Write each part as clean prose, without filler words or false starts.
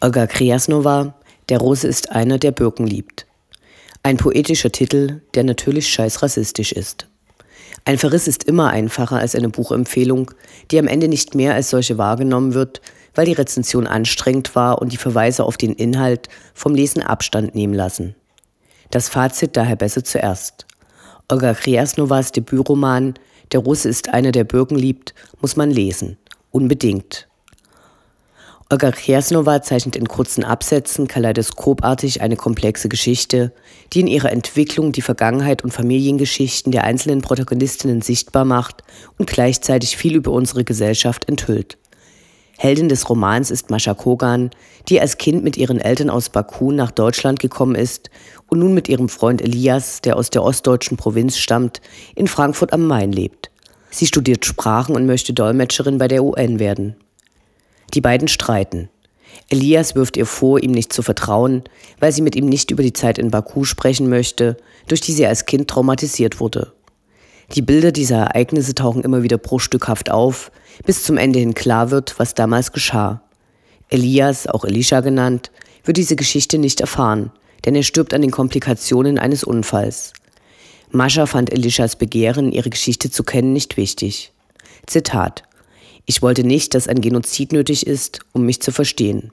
Olga Krjasnowa, Der Russe ist einer, der Birken liebt. Ein poetischer Titel, der natürlich scheiß rassistisch ist. Ein Verriss ist immer einfacher als eine Buchempfehlung, die am Ende nicht mehr als solche wahrgenommen wird, weil die Rezension anstrengend war und die Verweise auf den Inhalt vom Lesen Abstand nehmen lassen. Das Fazit daher besser zuerst. Olga Krjasnowas Debütroman Der Russe ist einer, der Birken liebt, muss man lesen. Unbedingt. Olga Krjasnowa zeichnet in kurzen Absätzen kaleidoskopartig eine komplexe Geschichte, die in ihrer Entwicklung die Vergangenheit und Familiengeschichten der einzelnen Protagonistinnen sichtbar macht und gleichzeitig viel über unsere Gesellschaft enthüllt. Heldin des Romans ist Mascha Kogan, die als Kind mit ihren Eltern aus Baku nach Deutschland gekommen ist und nun mit ihrem Freund Elias, der aus der ostdeutschen Provinz stammt, in Frankfurt am Main lebt. Sie studiert Sprachen und möchte Dolmetscherin bei der UN werden. Die beiden streiten. Elias wirft ihr vor, ihm nicht zu vertrauen, weil sie mit ihm nicht über die Zeit in Baku sprechen möchte, durch die sie als Kind traumatisiert wurde. Die Bilder dieser Ereignisse tauchen immer wieder bruchstückhaft auf, bis zum Ende hin klar wird, was damals geschah. Elias, auch Elisha genannt, wird diese Geschichte nicht erfahren, denn er stirbt an den Komplikationen eines Unfalls. Mascha fand Elishas Begehren, ihre Geschichte zu kennen, nicht wichtig. Zitat: Ich wollte nicht, dass ein Genozid nötig ist, um mich zu verstehen.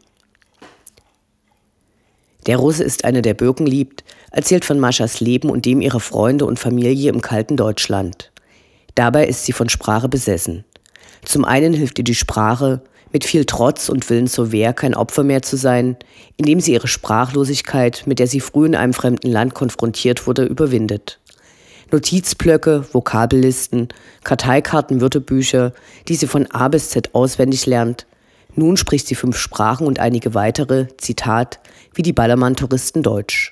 Der Russe ist einer, der Birken liebt, erzählt von Maschas Leben und dem ihrer Freunde und Familie im kalten Deutschland. Dabei ist sie von Sprache besessen. Zum einen hilft ihr die Sprache, mit viel Trotz und Willen zur Wehr kein Opfer mehr zu sein, indem sie ihre Sprachlosigkeit, mit der sie früh in einem fremden Land konfrontiert wurde, überwindet. Notizblöcke, Vokabellisten, Karteikarten, Wörterbücher, die sie von A bis Z auswendig lernt. Nun spricht sie 5 Sprachen und einige weitere, Zitat, wie die Ballermann-Touristen Deutsch.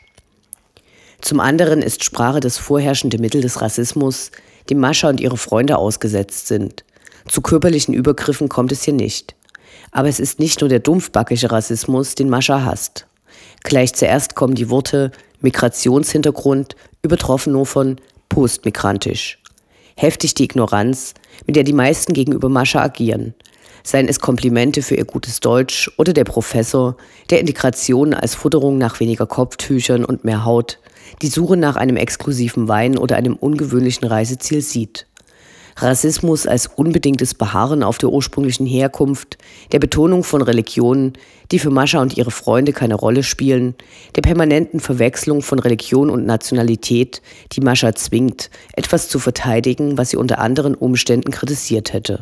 Zum anderen ist Sprache das vorherrschende Mittel des Rassismus, dem Mascha und ihre Freunde ausgesetzt sind. Zu körperlichen Übergriffen kommt es hier nicht. Aber es ist nicht nur der dumpfbackige Rassismus, den Mascha hasst. Gleich zuerst kommen die Worte Migrationshintergrund, übertroffen nur von postmigrantisch. Heftig die Ignoranz, mit der die meisten gegenüber Mascha agieren. Seien es Komplimente für ihr gutes Deutsch oder der Professor, der Integration als Futterung nach weniger Kopftüchern und mehr Haut, die Suche nach einem exklusiven Wein oder einem ungewöhnlichen Reiseziel sieht. Rassismus als unbedingtes Beharren auf der ursprünglichen Herkunft, der Betonung von Religionen, die für Mascha und ihre Freunde keine Rolle spielen, der permanenten Verwechslung von Religion und Nationalität, die Mascha zwingt, etwas zu verteidigen, was sie unter anderen Umständen kritisiert hätte.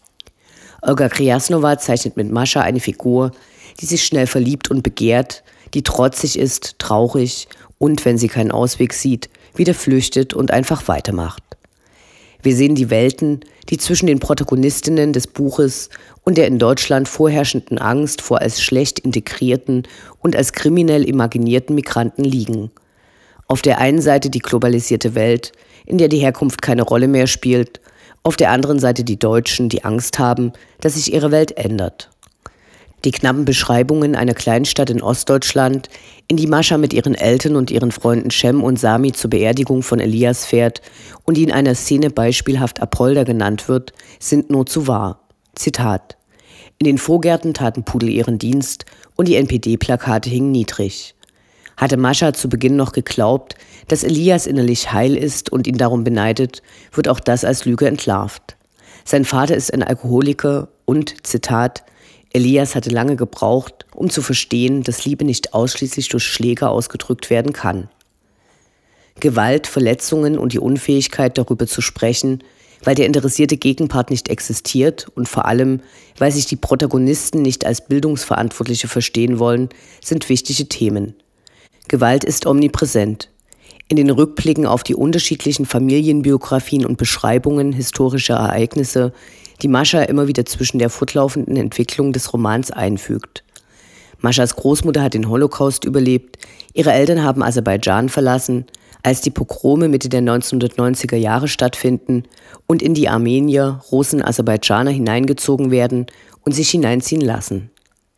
Olga Krjasnowa zeichnet mit Mascha eine Figur, die sich schnell verliebt und begehrt, die trotzig ist, traurig und, wenn sie keinen Ausweg sieht, wieder flüchtet und einfach weitermacht. Wir sehen die Welten, die zwischen den Protagonistinnen des Buches und der in Deutschland vorherrschenden Angst vor als schlecht integrierten und als kriminell imaginierten Migranten liegen. Auf der einen Seite die globalisierte Welt, in der die Herkunft keine Rolle mehr spielt, auf der anderen Seite die Deutschen, die Angst haben, dass sich ihre Welt ändert. Die knappen Beschreibungen einer Kleinstadt in Ostdeutschland, in die Mascha mit ihren Eltern und ihren Freunden Cem und Sami zur Beerdigung von Elias fährt und die in einer Szene beispielhaft Apolda genannt wird, sind nur zu wahr. Zitat: In den Vorgärten taten Pudel ihren Dienst und die NPD-Plakate hingen niedrig. Hatte Mascha zu Beginn noch geglaubt, dass Elias innerlich heil ist und ihn darum beneidet, wird auch das als Lüge entlarvt. Sein Vater ist ein Alkoholiker und, Zitat, Elias hatte lange gebraucht, um zu verstehen, dass Liebe nicht ausschließlich durch Schläge ausgedrückt werden kann. Gewalt, Verletzungen und die Unfähigkeit, darüber zu sprechen, weil der interessierte Gegenpart nicht existiert und vor allem, weil sich die Protagonisten nicht als Bildungsverantwortliche verstehen wollen, sind wichtige Themen. Gewalt ist omnipräsent. In den Rückblicken auf die unterschiedlichen Familienbiografien und Beschreibungen historischer Ereignisse, die Mascha immer wieder zwischen der fortlaufenden Entwicklung des Romans einfügt. Maschas Großmutter hat den Holocaust überlebt, ihre Eltern haben Aserbaidschan verlassen, als die Pogrome Mitte der 1990er Jahre stattfinden und in die Armenier, Russen, Aserbaidschaner hineingezogen werden und sich hineinziehen lassen.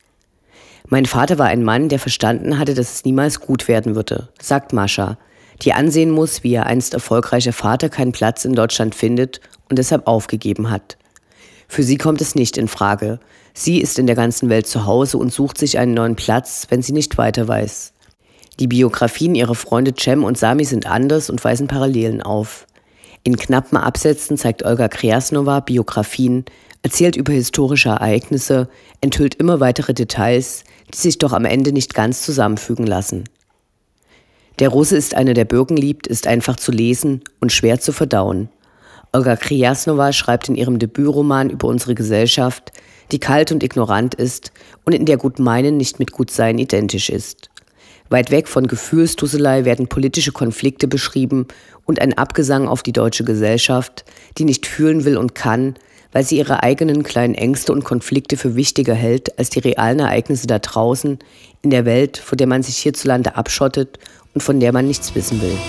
Mein Vater war ein Mann, der verstanden hatte, dass es niemals gut werden würde, sagt Mascha, die ansehen muss, wie ihr einst erfolgreicher Vater keinen Platz in Deutschland findet und deshalb aufgegeben hat. Für sie kommt es nicht in Frage, Sie ist in der ganzen Welt zu Hause und sucht sich einen neuen Platz, wenn sie nicht weiter weiß. Die Biografien ihrer Freunde Cem und Sami sind anders und weisen Parallelen auf. In knappen Absätzen zeigt Olga Krjasnova Biografien, erzählt über historische Ereignisse, enthüllt immer weitere Details, die sich doch am Ende nicht ganz zusammenfügen lassen. Der Russe ist einer, der Birken liebt, ist einfach zu lesen und schwer zu verdauen. Olga Krjasnova schreibt in ihrem Debütroman über unsere Gesellschaft, die kalt und ignorant ist und in der Gutmeinen nicht mit Gutsein identisch ist. Weit weg von Gefühlsduselei werden politische Konflikte beschrieben und ein Abgesang auf die deutsche Gesellschaft, die nicht fühlen will und kann, weil sie ihre eigenen kleinen Ängste und Konflikte für wichtiger hält als die realen Ereignisse da draußen, in der Welt, vor der man sich hierzulande abschottet und von der man nichts wissen will.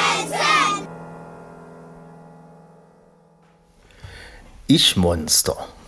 Ich-Monster.